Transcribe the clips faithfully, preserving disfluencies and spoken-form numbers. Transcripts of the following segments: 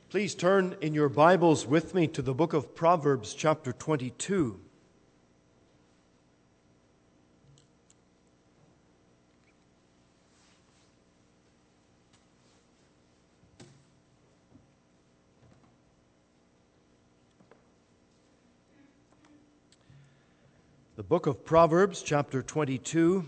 Please turn in your Bibles with me to the book of Proverbs, chapter twenty-two. The book of Proverbs, chapter twenty-two.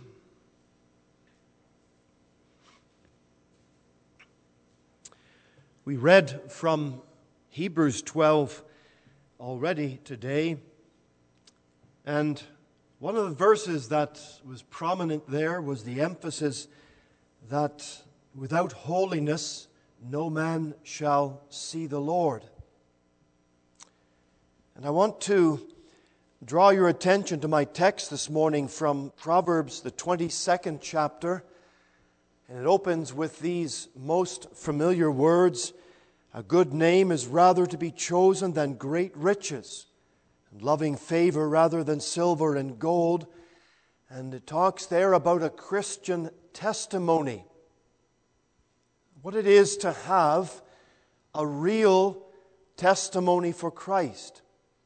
We read from Hebrews twelve already today, and one of the verses that was prominent there was the emphasis that without holiness no man shall see the Lord. And I want to draw your attention to my text this morning from Proverbs, the twenty-second chapter. And it opens with these most familiar words: "A good name is rather to be chosen than great riches, and loving favor rather than silver and gold." And it talks there about a Christian testimony. What it is to have a real testimony for Christ.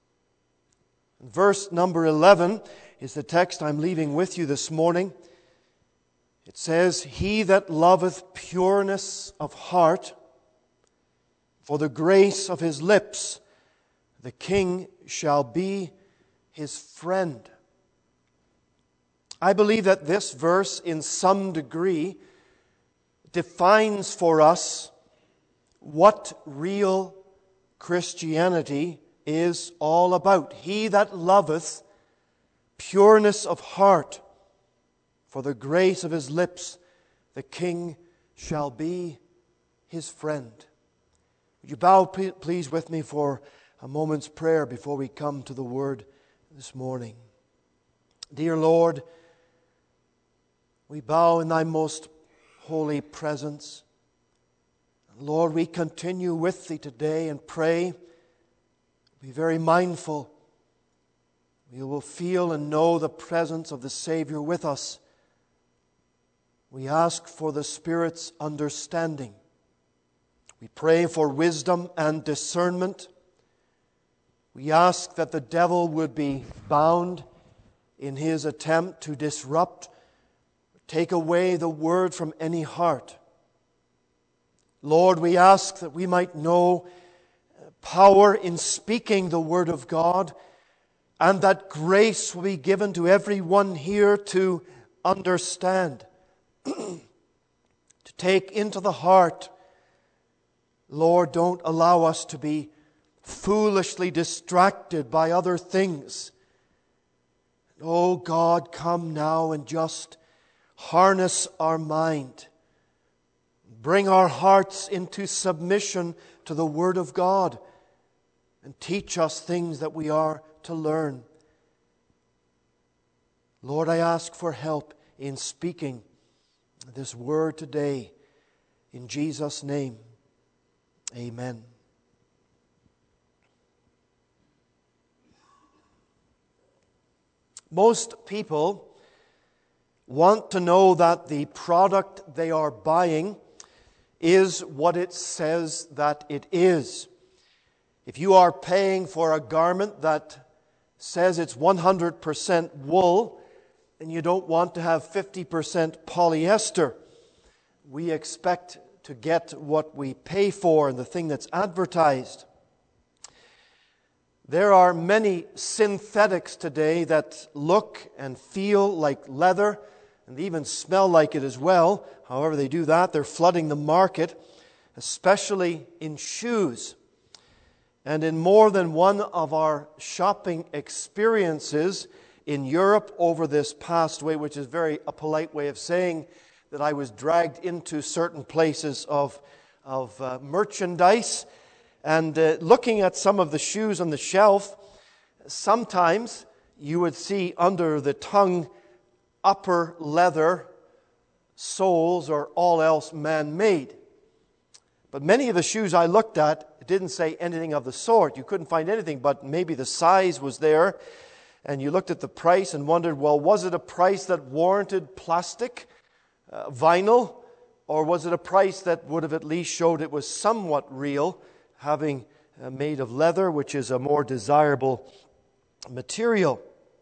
Verse number eleven is the text I'm leaving with you this morning. It says, "He that loveth pureness of heart, for the grace of his lips, the king shall be his friend." I believe that this verse, in some degree, defines for us what real Christianity is all about. He that loveth pureness of heart, for the grace of his lips, the king shall be his friend. Would you bow please with me for a moment's prayer before we come to the Word this morning? Dear Lord, we bow in Thy most holy presence. Lord, we continue with Thee today and pray. Be very mindful. We will feel and know the presence of the Savior with us. We ask for the Spirit's understanding. We pray for wisdom and discernment. We ask that the devil would be bound in his attempt to disrupt, take away the Word from any heart. Lord, we ask that we might know power in speaking the Word of God, and that grace will be given to everyone here to understand, to take into the heart. Lord, don't allow us to be foolishly distracted by other things. Oh God, come now and just harness our mind. Bring our hearts into submission to the Word of God and teach us things that we are to learn. Lord, I ask for help in speaking this Word today. In Jesus' name, amen. Most people want to know that the product they are buying is what it says that it is. If you are paying for a garment that says it's one hundred percent wool, then you don't want to have fifty percent polyester. We expect to get what we pay for and the thing that's advertised. There are many synthetics today that look and feel like leather and even smell like it as well. However they do that, they're flooding the market, especially in shoes. And in more than one of our shopping experiences in Europe over this past way, which is very a polite way of saying that I was dragged into certain places of, of uh, merchandise, and uh, looking at some of the shoes on the shelf, sometimes you would see under the tongue upper leather soles or all else man-made. But many of the shoes I looked at, it didn't say anything of the sort. You couldn't find anything, but maybe the size was there. And you looked at the price and wondered, well, was it a price that warranted plastic, uh, vinyl, or was it a price that would have at least showed it was somewhat real having uh, made of leather, which is a more desirable material.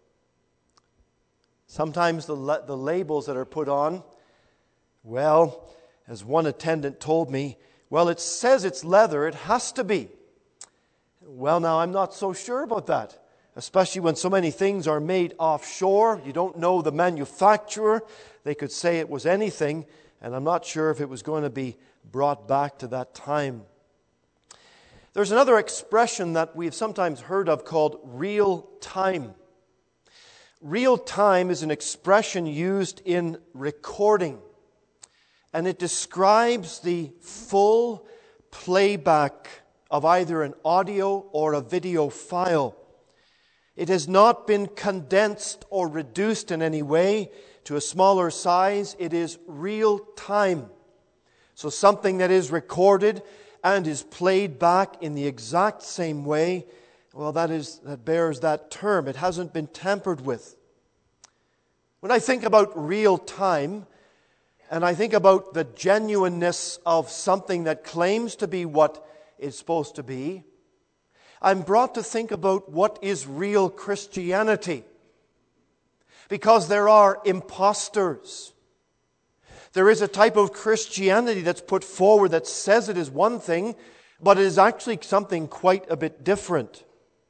Sometimes the, la- the labels that are put on, well, as one attendant told me, well, it says it's leather, it has to be. Well, now, I'm not so sure about that, especially when so many things are made offshore. You don't know the manufacturer. They could say it was anything, and I'm not sure if it was going to be brought back to that time. There's another expression that we've sometimes heard of called real time. Real time is an expression used in recording, and it describes the full playback of either an audio or a video file. It has not been condensed or reduced in any way to a smaller size. It is real time. So something that is recorded and is played back in the exact same way, well, that is that bears that term. It hasn't been tampered with. When I think about real time, and I think about the genuineness of something that claims to be what it's supposed to be, I'm brought to think about what is real Christianity. Because there are imposters. There is a type of Christianity that's put forward that says it is one thing, but it is actually something quite a bit different.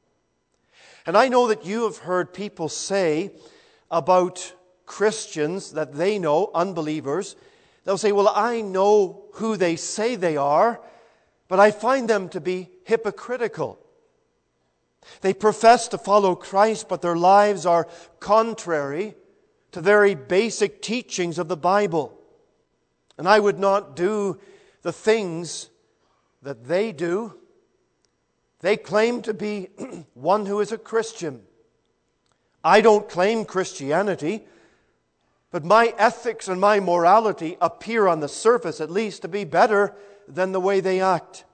And I know that you have heard people say about Christians that they know, unbelievers, they'll say, well, I know who they say they are, but I find them to be hypocritical. They profess to follow Christ, but their lives are contrary to very basic teachings of the Bible. And I would not do the things that they do. They claim to be one who is a Christian. I don't claim Christianity, but my ethics and my morality appear on the surface at least to be better than the way they act.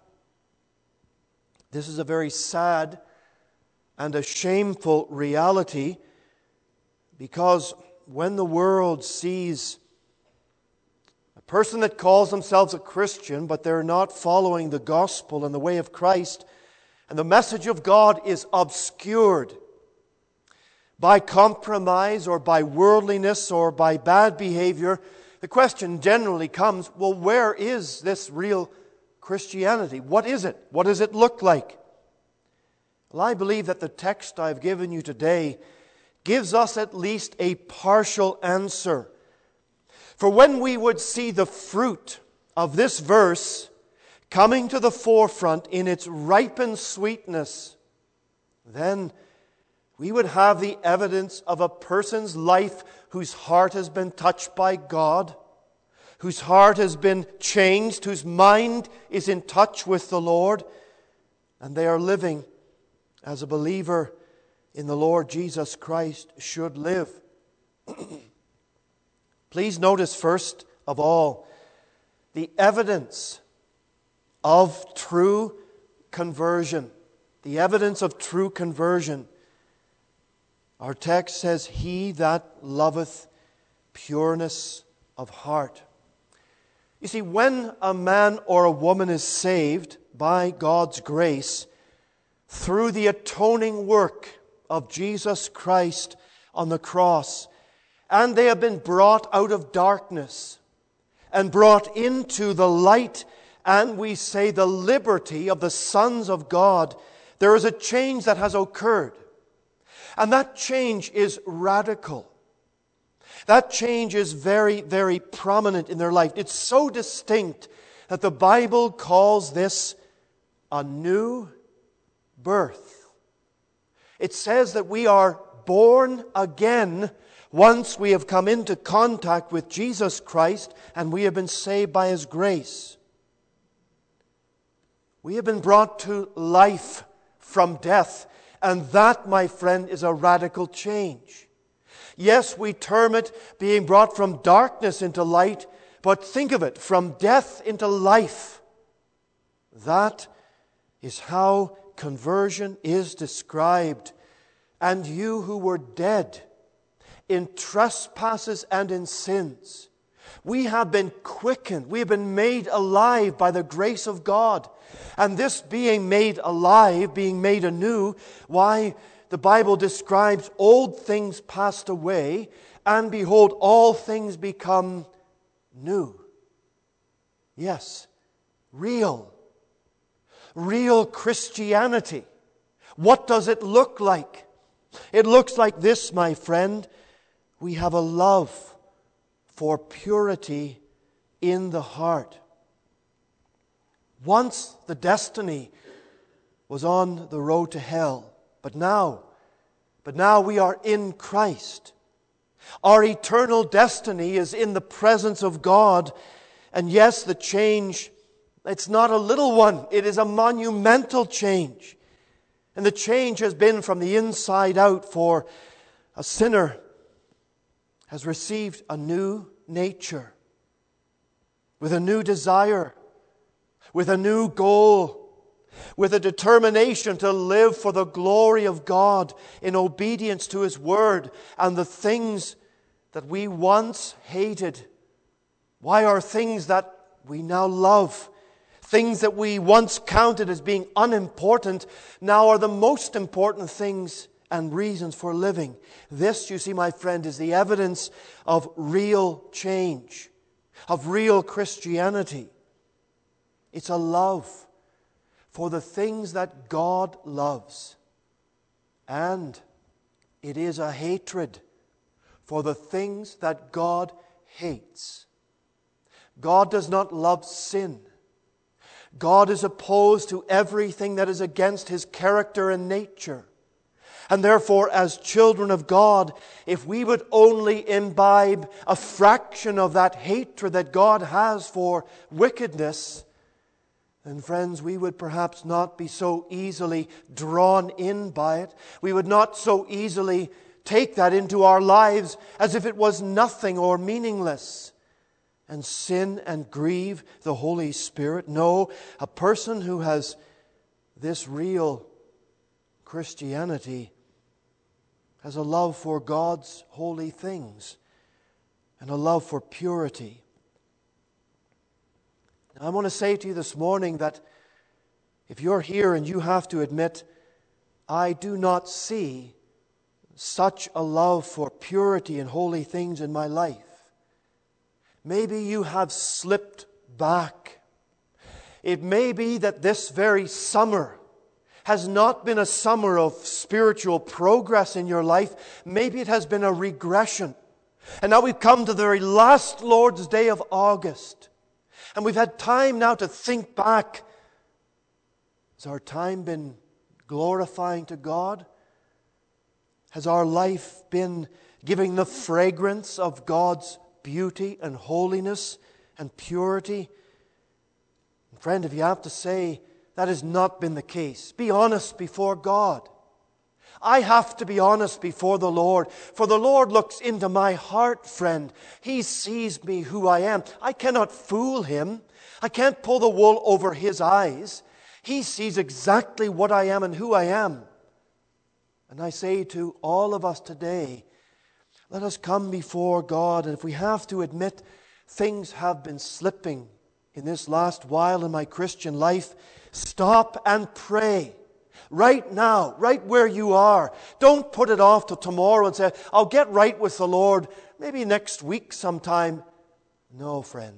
This is a very sad and a shameful reality, because when the world sees a person that calls themselves a Christian, but they're not following the gospel and the way of Christ, and the message of God is obscured by compromise or by worldliness or by bad behavior, the question generally comes, well, where is this real Christianity? What is it? What does it look like? Well, I believe that the text I've given you today gives us at least a partial answer. For when we would see the fruit of this verse coming to the forefront in its ripened sweetness, then we would have the evidence of a person's life whose heart has been touched by God, whose heart has been changed, whose mind is in touch with the Lord, and they are living as a believer in the Lord Jesus Christ should live. Please notice first of all the evidence of true conversion. The evidence of true conversion. Our text says, "He that loveth pureness of heart." You see, when a man or a woman is saved by God's grace through the atoning work of Jesus Christ on the cross, and they have been brought out of darkness and brought into the light, and we say the liberty of the sons of God, there is a change that has occurred. And that change is radical. That change is very, very prominent in their life. It's so distinct that the Bible calls this a new birth. It says that we are born again once we have come into contact with Jesus Christ and we have been saved by His grace. We have been brought to life from death. And that, my friend, is a radical change. Yes, we term it being brought from darkness into light, but think of it, from death into life. That is how conversion is described. And you who were dead in trespasses and in sins, We have been quickened. We have been made alive by the grace of God. And this being made alive, being made anew, why the Bible describes old things passed away, and behold, all things become new. Yes, real. Real Christianity. What does it look like? It looks like this, my friend. We have a love for purity in the heart. Once the destiny was on the road to hell, but now, but now we are in Christ. Our eternal destiny is in the presence of God. And yes, the change, it's not a little one. It is a monumental change. And the change has been from the inside out, for a sinner has received a new nature, with a new desire, with a new goal, with a determination to live for the glory of God in obedience to His Word. And the things that we once hated, why are things that we now love, things that we once counted as being unimportant, now are the most important things and reasons for living. This, you see, my friend, is the evidence of real change, of real Christianity. It's a love for the things that God loves. And it is a hatred for the things that God hates. God does not love sin. God is opposed to everything that is against His character and nature. And therefore, as children of God, if we would only imbibe a fraction of that hatred that God has for wickedness, then friends, we would perhaps not be so easily drawn in by it. We would not so easily take that into our lives as if it was nothing or meaningless, and sin and grieve the Holy Spirit. No, a person who has this real Christianity has a love for God's holy things and a love for purity. Now, I want to say to you this morning that if you're here and you have to admit, I do not see such a love for purity and holy things in my life, maybe you have slipped back. It may be that this very summer has not been a summer of spiritual progress in your life. Maybe it has been a regression. And now we've come to the very last Lord's Day of August. And we've had time now to think back. Has our time been glorifying to God? Has our life been giving the fragrance of God's beauty and holiness and purity? And friend, if you have to say that has not been the case, be honest before God. I have to be honest before the Lord, for the Lord looks into my heart, friend. He sees me who I am. I cannot fool Him. I can't pull the wool over His eyes. He sees exactly what I am and who I am. And I say to all of us today, let us come before God, and if we have to admit things have been slipping in this last while in my Christian life, stop and pray. Right now, right where you are. Don't put it off till tomorrow and say, I'll get right with the Lord maybe next week sometime. No, friend.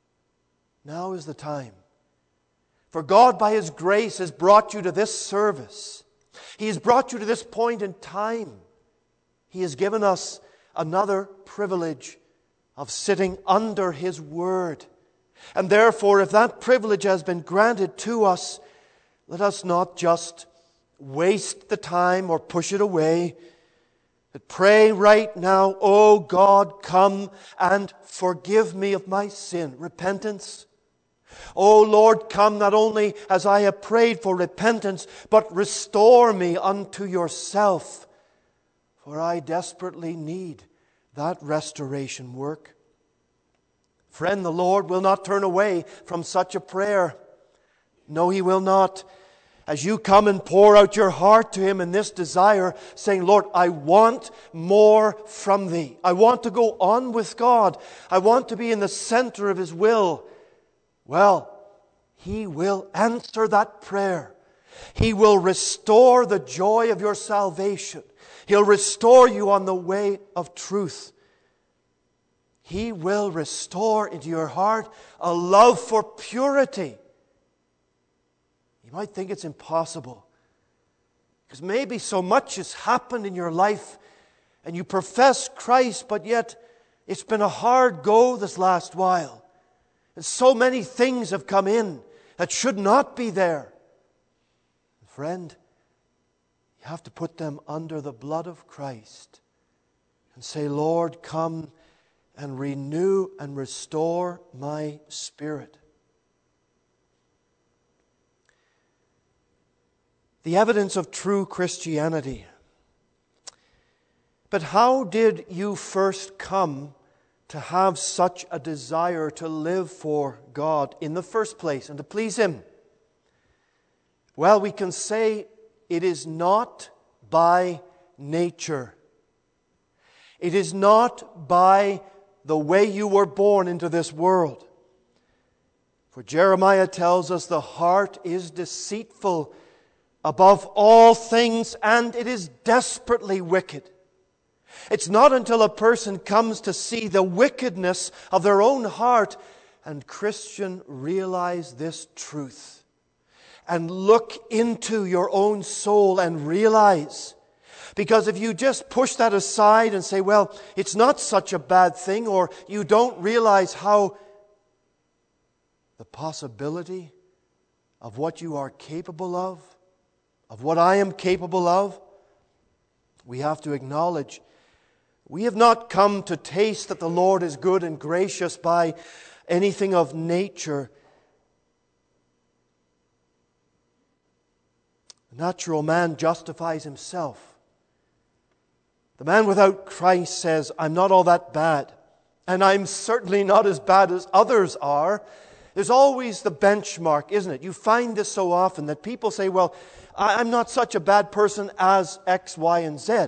Now is the time. For God, by His grace, has brought you to this service. He has brought you to this point in time. He has given us another privilege of sitting under His Word. And therefore, if that privilege has been granted to us, let us not just waste the time or push it away. But pray right now, oh God, come and forgive me of my sin. Repentance. Oh Lord, come not only as I have prayed for repentance, but restore me unto yourself. For I desperately need that restoration work. Friend, the Lord will not turn away from such a prayer. No, He will not. as you come and pour out your heart to Him in this desire, saying, Lord, I want more from Thee. I want to go on with God. I want to be in the center of His will. Well, He will answer that prayer. He will restore the joy of your salvation. He'll restore you on the way of truth. He will restore into your heart a love for purity. You might think it's impossible, because maybe so much has happened in your life and you profess Christ, but yet it's been a hard go this last while. And so many things have come in that should not be there. Friend, you have to put them under the blood of Christ and say, Lord, come and renew and restore my spirit. The evidence of true Christianity. But how did you first come to have such a desire to live for God in the first place and to please Him? Well, we can say it is not by nature. It is not by the way you were born into this world. For Jeremiah tells us the heart is deceitful above all things, and it is desperately wicked. It's not until a person comes to see the wickedness of their own heart, and Christian, realize this truth and look into your own soul and realize. Because if you just push that aside and say, well, it's not such a bad thing, or you don't realize how the possibility of what you are capable of, of what I am capable of, we have to acknowledge we have not come to taste that the Lord is good and gracious by anything of nature. The natural man justifies himself. The man without Christ says, I'm not all that bad, and I'm certainly not as bad as others are. There's always the benchmark, isn't it? You find this so often that people say, well, I'm not such a bad person as X, Y, and Z.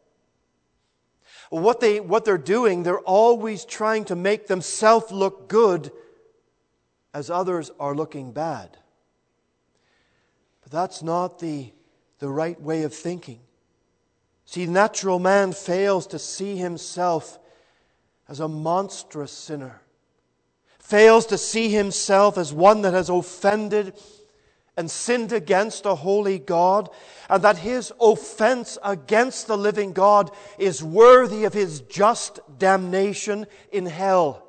Well, what, they, what they're doing, they're always trying to make themselves look good as others are looking bad. But that's not the, the right way of thinking. See, the natural man fails to see himself as a monstrous sinner. Fails to see himself as one that has offended and sinned against a holy God, and that his offense against the living God is worthy of his just damnation in hell.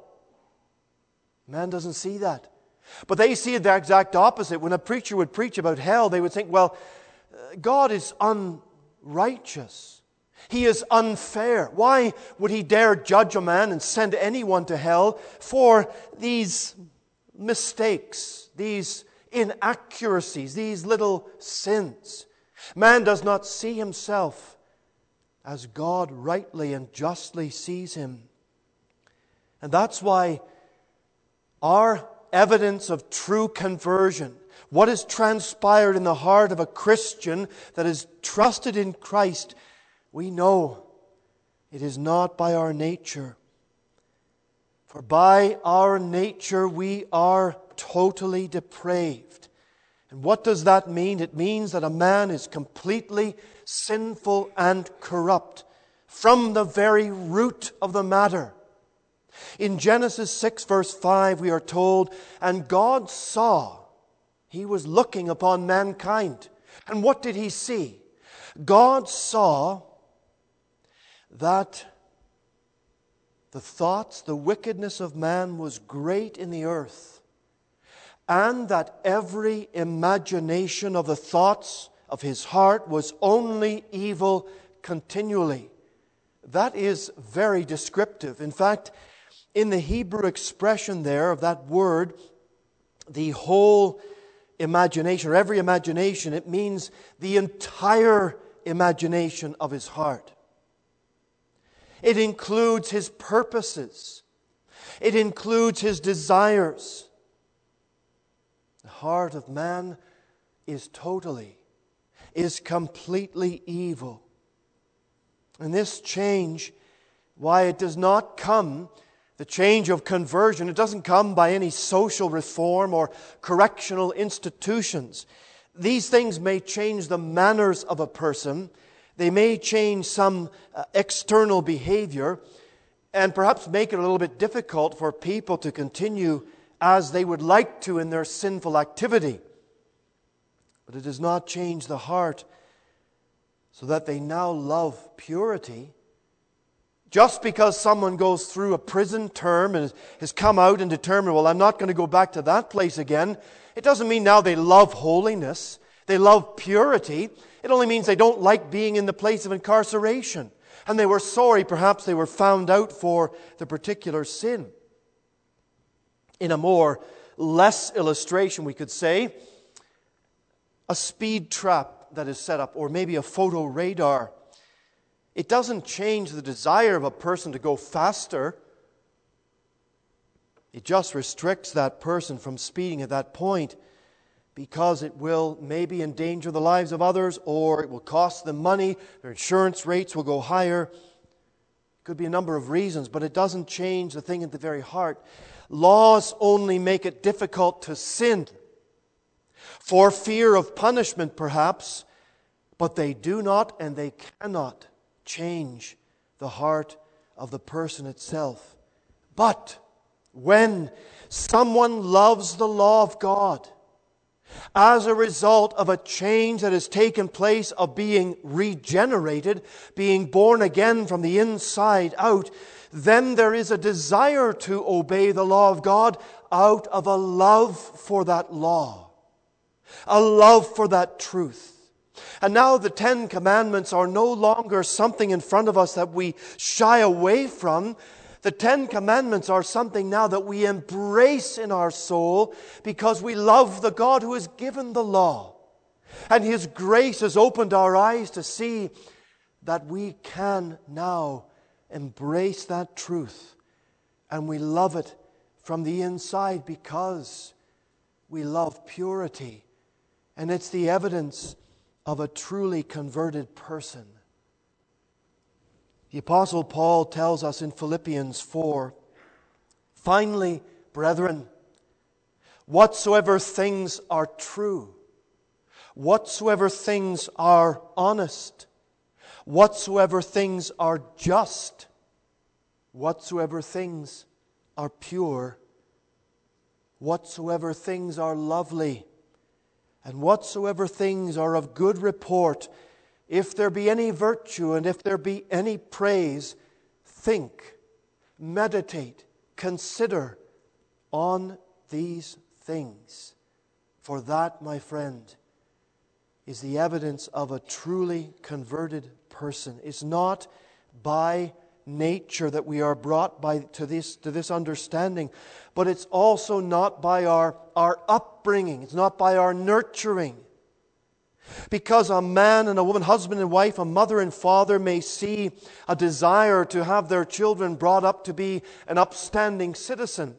Man doesn't see that. But they see the exact opposite. When a preacher would preach about hell, they would think, well, God is unrighteous. He is unfair. Why would He dare judge a man and send anyone to hell for these mistakes, these inaccuracies, these little sins? Man does not see himself as God rightly and justly sees him. And that's why our evidence of true conversion, what has transpired in the heart of a Christian that has trusted in Christ, we know it is not by our nature. For by our nature we are totally depraved. And what does that mean? It means that a man is completely sinful and corrupt from the very root of the matter. In Genesis six verse five we are told, and God saw, He was looking upon mankind. And what did He see? God saw that the thoughts, the wickedness of man was great in the earth, and that every imagination of the thoughts of his heart was only evil continually. That is very descriptive. In fact, in the Hebrew expression there of that word, the whole imagination, or every imagination, it means the entire imagination of his heart. It includes his purposes. It includes his desires. The heart of man is totally, is completely evil. And this change, why it does not come, the change of conversion, it doesn't come by any social reform or correctional institutions. These things may change the manners of a person. They may change some uh, external behavior and perhaps make it a little bit difficult for people to continue as they would like to in their sinful activity. But it does not change the heart so that they now love purity. Just because someone goes through a prison term and has come out and determined, well, I'm not going to go back to that place again, it doesn't mean now they love holiness. They love purity. It only means they don't like being in the place of incarceration. And they were sorry, perhaps they were found out for the particular sin. In a more less illustration, we could say, a speed trap that is set up, or maybe a photo radar. It doesn't change the desire of a person to go faster. It just restricts that person from speeding at that point because it will maybe endanger the lives of others, or it will cost them money, their insurance rates will go higher. It could be a number of reasons, but it doesn't change the thing at the very heart. Laws only make it difficult to sin, for fear of punishment perhaps, but they do not and they cannot change the heart of the person itself. But when someone loves the law of God, as a result of a change that has taken place of being regenerated, being born again from the inside out, then there is a desire to obey the law of God out of a love for that law, a love for that truth. And now the Ten Commandments are no longer something in front of us that we shy away from. The Ten Commandments are something now that we embrace in our soul because we love the God who has given the law. And His grace has opened our eyes to see that we can now embrace that truth. And we love it from the inside because we love purity. And it's the evidence of a truly converted person. The Apostle Paul tells us in Philippians four, finally, brethren, whatsoever things are true, whatsoever things are honest, whatsoever things are just, whatsoever things are pure, whatsoever things are lovely, and whatsoever things are of good report, if there be any virtue and if there be any praise, think, meditate, consider on these things. For that, my friend, is the evidence of a truly converted person. It's not by nature that we are brought by to this to this understanding, but it's also not by our, our upbringing. It's not by our nurturing. Because a man and a woman, husband and wife, a mother and father may see a desire to have their children brought up to be an upstanding citizen.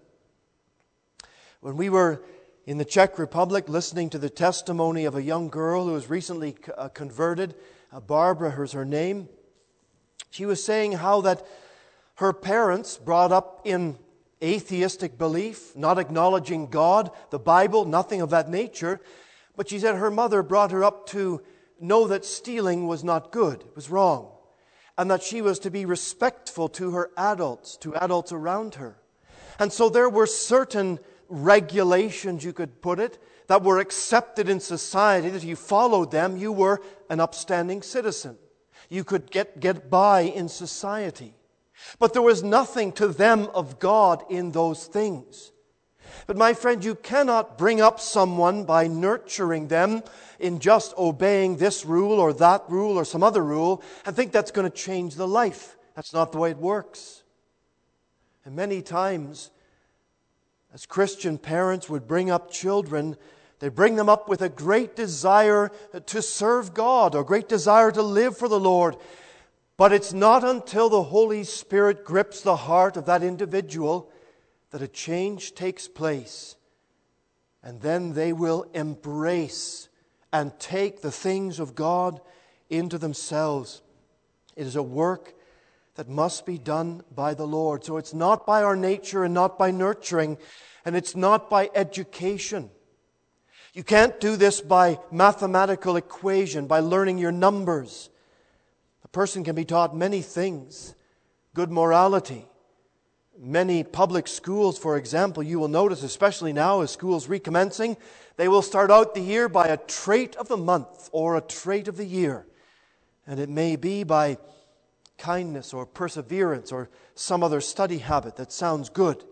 When we were in the Czech Republic listening to the testimony of a young girl who was recently converted, Barbara is her name, she was saying how that her parents, brought up in atheistic belief, not acknowledging God, the Bible, nothing of that nature, but she said her mother brought her up to know that stealing was not good, it was wrong, and that she was to be respectful to her adults, to adults around her. And so there were certain regulations, you could put it, that were accepted in society, that if you followed them, you were an upstanding citizen. You could get, get by in society. But there was nothing to them of God in those things. But my friend, you cannot bring up someone by nurturing them in just obeying this rule or that rule or some other rule and think that's going to change the life. That's not the way it works. And many times, as Christian parents would bring up children, they bring them up with a great desire to serve God, or great desire to live for the Lord. But it's not until the Holy Spirit grips the heart of that individual that a change takes place. And then they will embrace and take the things of God into themselves. It is a work that must be done by the Lord. So it's not by our nature and not by nurturing, and it's not by education. You can't do this by mathematical equation, by learning your numbers. A person can be taught many things. Good morality. Many public schools, for example, you will notice, especially now as schools recommencing, they will start out the year by a trait of the month or a trait of the year. And it may be by kindness or perseverance or some other study habit that sounds good.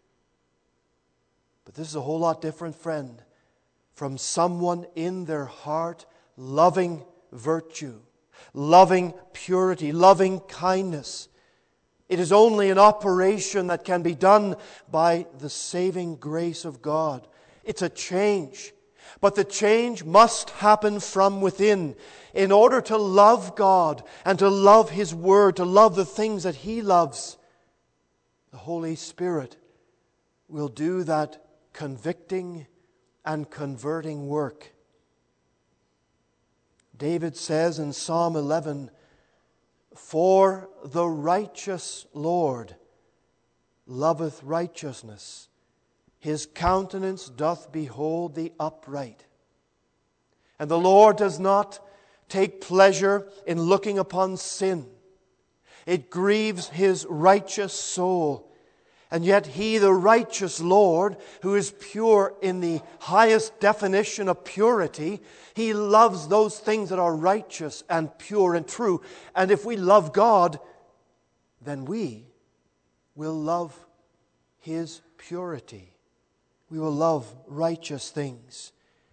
But this is a whole lot different, friend, from someone in their heart loving virtue, loving purity, loving kindness. It is only an operation that can be done by the saving grace of God. It's a change. But the change must happen from within. In order to love God and to love His Word, to love the things that He loves, the Holy Spirit will do that convicting and converting work. David says in Psalm eleven, "For the righteous Lord loveth righteousness. His countenance doth behold the upright." And the Lord does not take pleasure in looking upon sin. It grieves His righteous soul. And yet He, the righteous Lord, who is pure in the highest definition of purity, He loves those things that are righteous and pure and true. And if we love God, then we will love His purity. We will love righteous things.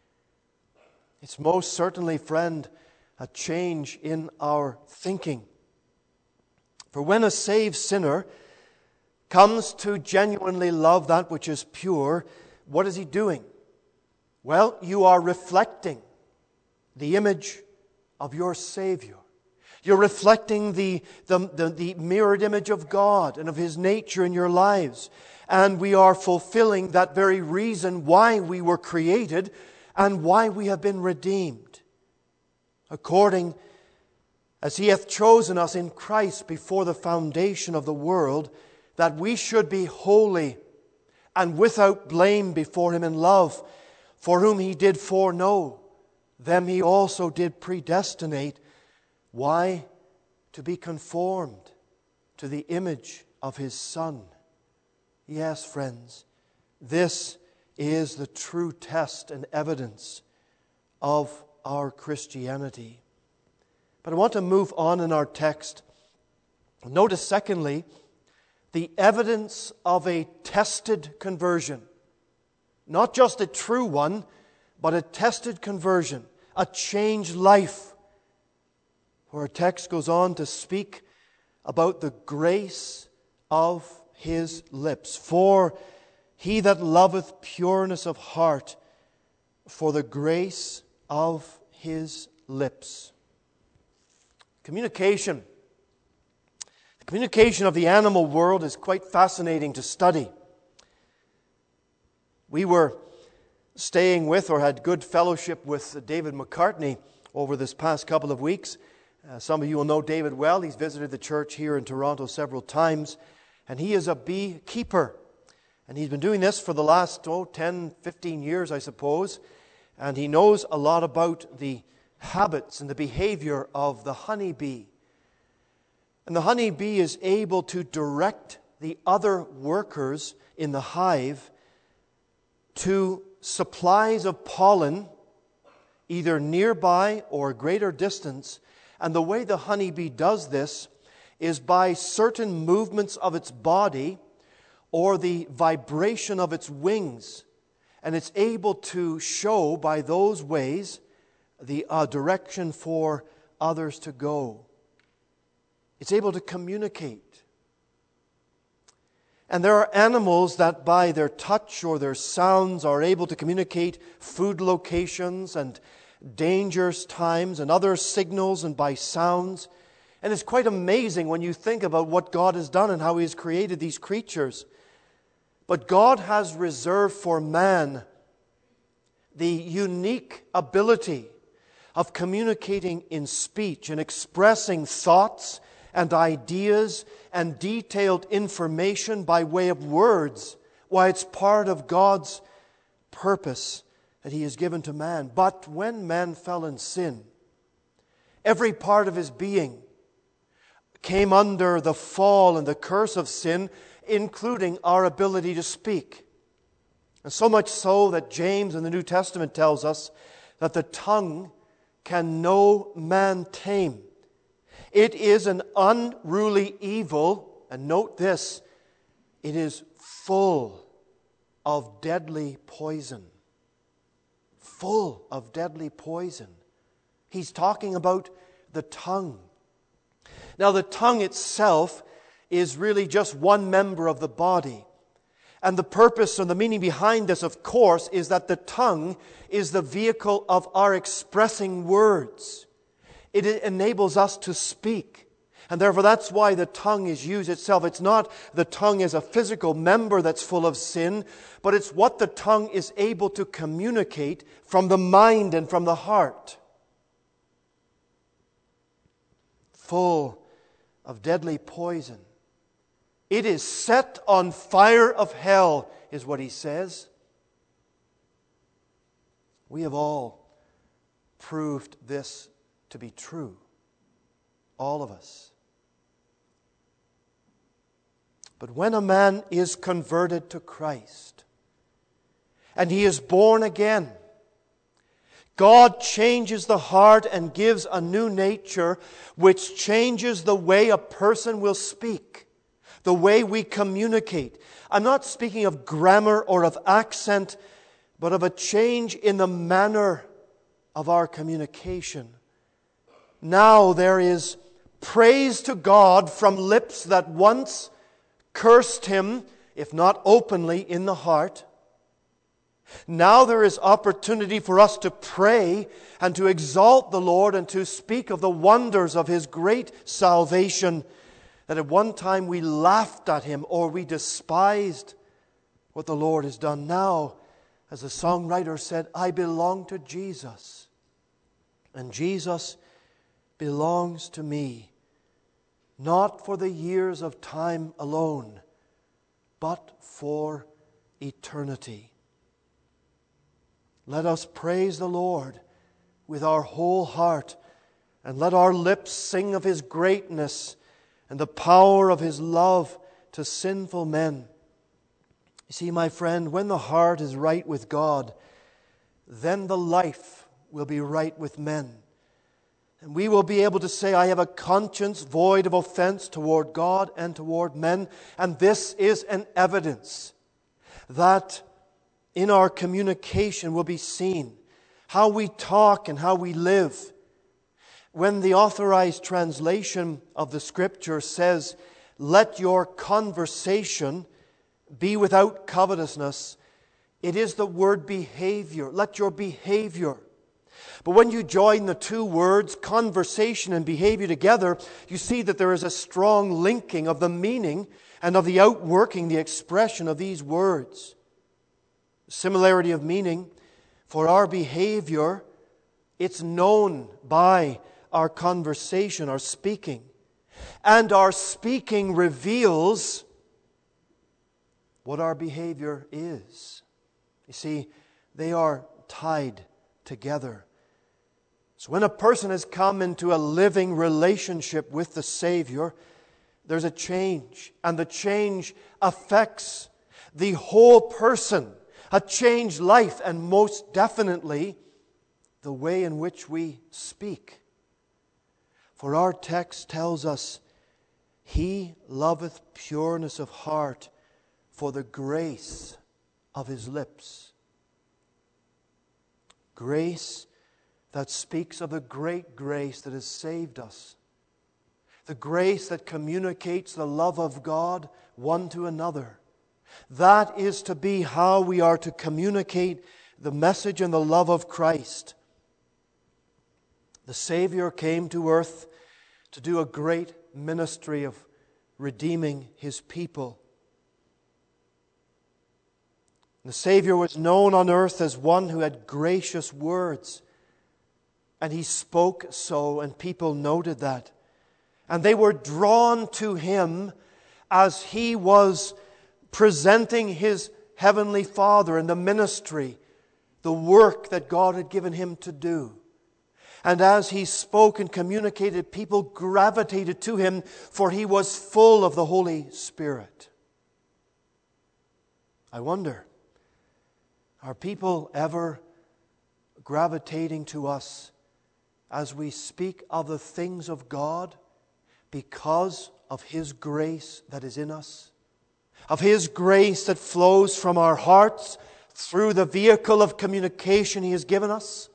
It's most certainly, friend, a change in our thinking. For when a saved sinner comes to genuinely love that which is pure, what is he doing? Well, you are reflecting the image of your Savior. You're reflecting the, the, the, the mirrored image of God and of His nature in your lives. And we are fulfilling that very reason why we were created and why we have been redeemed. According as He hath chosen us in Christ before the foundation of the world, that we should be holy and without blame before Him in love, for whom He did foreknow, them He also did predestinate. Why? To be conformed to the image of His Son. Yes, friends, this is the true test and evidence of our Christianity. But I want to move on in our text. Notice, secondly, the evidence of a tested conversion. Not just a true one, but a tested conversion, a changed life. For our text goes on to speak about the grace of His lips. For he that loveth pureness of heart, for the grace of His lips. Communication. The communication of the animal world is quite fascinating to study. We were staying with or had good fellowship with David McCartney over this past couple of weeks. Uh, some of you will know David well. He's visited the church here in Toronto several times. And he is a beekeeper. And he's been doing this for the last oh, ten, fifteen years, I suppose. And he knows a lot about the habits and the behavior of the honeybee. And the honeybee is able to direct the other workers in the hive to supplies of pollen, either nearby or a greater distance. And the way the honeybee does this is by certain movements of its body or the vibration of its wings. And it's able to show by those ways the uh, direction for others to go. It's able to communicate. And there are animals that by their touch or their sounds are able to communicate food locations and dangerous times and other signals and by sounds. And it's quite amazing when you think about what God has done and how He has created these creatures. But God has reserved for man the unique ability of communicating in speech and expressing thoughts and ideas and detailed information by way of words. Why, it's part of God's purpose that He has given to man. But when man fell in sin, every part of his being came under the fall and the curse of sin, including our ability to speak. And so much so that James in the New Testament tells us that the tongue can no man tame. It is an unruly evil, and note this, it is full of deadly poison. Full of deadly poison. He's talking about the tongue. Now, the tongue itself is really just one member of the body. And the purpose and the meaning behind this, of course, is that the tongue is the vehicle of our expressing words. It enables us to speak. And therefore, that's why the tongue is used itself. It's not the tongue as a physical member that's full of sin, but it's what the tongue is able to communicate from the mind and from the heart. Full of deadly poison. It is set on fire of hell, is what he says. We have all proved this to be true. All of us. But when a man is converted to Christ, and he is born again, God changes the heart and gives a new nature which changes the way a person will speak, the way we communicate. I'm not speaking of grammar or of accent, but of a change in the manner of our communication. Now there is praise to God from lips that once cursed Him, if not openly, in the heart. Now there is opportunity for us to pray and to exalt the Lord and to speak of the wonders of His great salvation, that at one time we laughed at Him or we despised what the Lord has done. Now, as the songwriter said, I belong to Jesus, and Jesus belongs to me, not for the years of time alone, but for eternity. Let us praise the Lord with our whole heart, and let our lips sing of His greatness and the power of His love to sinful men. You see, my friend, when the heart is right with God, then the life will be right with men. And we will be able to say, I have a conscience void of offense toward God and toward men. And this is an evidence that in our communication will be seen how we talk and how we live. When the Authorized Translation of the Scripture says, let your conversation be without covetousness, it is the word behavior. Let your behavior. But when you join the two words, conversation and behavior, together, you see that there is a strong linking of the meaning and of the outworking, the expression of these words. Similarity of meaning. For our behavior, it's known by our conversation, our speaking. And our speaking reveals what our behavior is. You see, they are tied together. So when a person has come into a living relationship with the Savior, there's a change. And the change affects the whole person. A changed life, and most definitely the way in which we speak. For our text tells us, He loveth pureness of heart for the grace of His lips. Grace that speaks of the great grace that has saved us. The grace that communicates the love of God one to another. That is to be how we are to communicate the message and the love of Christ. The Savior came to earth to do a great ministry of redeeming His people. The Savior was known on earth as one who had gracious words. And he spoke so, and people noted that. And they were drawn to him as he was presenting his heavenly Father and the ministry, the work that God had given him to do. And as he spoke and communicated, people gravitated to him, for he was full of the Holy Spirit. I wonder, are people ever gravitating to us as we speak of the things of God because of His grace that is in us? Of His grace that flows from our hearts through the vehicle of communication He has given us?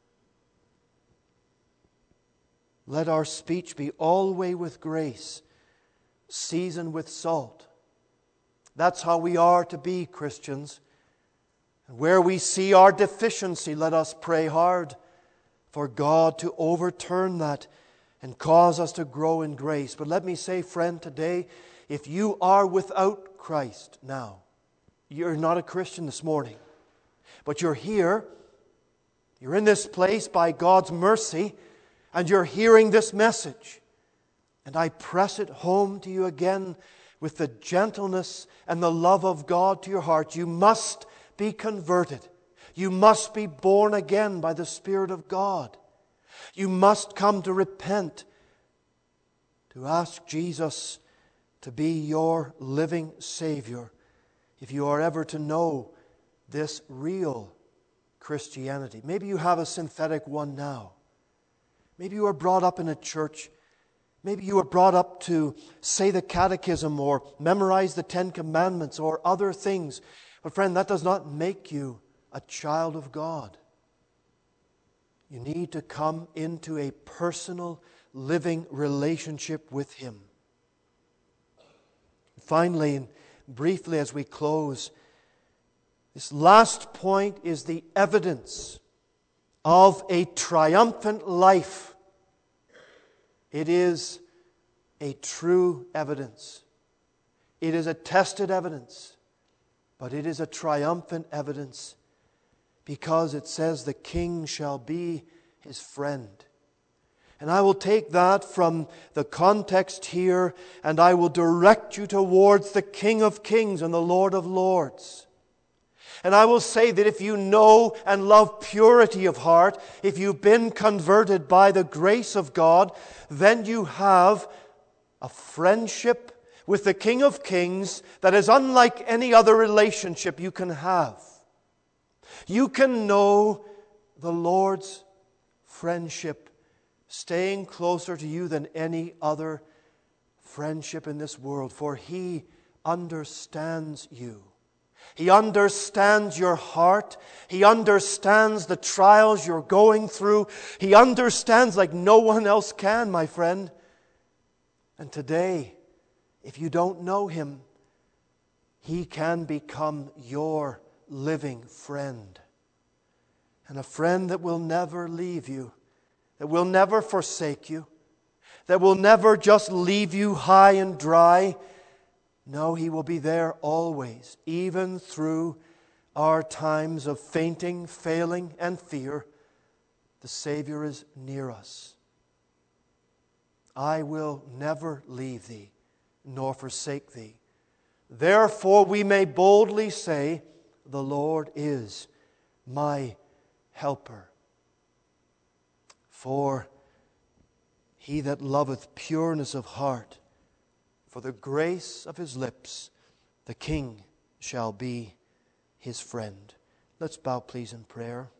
Let our speech be always with grace, seasoned with salt. That's how we are to be Christians. And where we see our deficiency, let us pray hard for God to overturn that and cause us to grow in grace. But let me say, friend, today, if you are without Christ now, you're not a Christian this morning, but you're here, you're in this place by God's mercy, and you're hearing this message. And I press it home to you again with the gentleness and the love of God to your heart. You must be converted. You must be born again by the Spirit of God. You must come to repent, to ask Jesus to be your living Savior if you are ever to know this real Christianity. Maybe you have a synthetic one now. Maybe you were brought up in a church. Maybe you were brought up to say the catechism or memorize the Ten Commandments or other things. But friend, that does not make you a child of God. You need to come into a personal, living relationship with Him. Finally, and briefly as we close, this last point is the evidence of a triumphant life. It is a true evidence. It is a tested evidence, but it is a triumphant evidence because it says the king shall be his friend. And I will take that from the context here and I will direct you towards the King of Kings and the Lord of Lords. And I will say that if you know and love purity of heart, if you've been converted by the grace of God, then you have a friendship with the King of Kings that is unlike any other relationship you can have. You can know the Lord's friendship staying closer to you than any other friendship in this world, for He understands you. He understands your heart. He understands the trials you're going through. He understands like no one else can, my friend. And today, if you don't know Him, He can become your living friend. And a friend that will never leave you, that will never forsake you, that will never just leave you high and dry. No, He will be there always, even through our times of fainting, failing, and fear. The Savior is near us. I will never leave thee, nor forsake thee. Therefore we may boldly say, the Lord is my helper. For he that loveth pureness of heart, for the grace of his lips, the King shall be his friend. Let's bow, please, in prayer.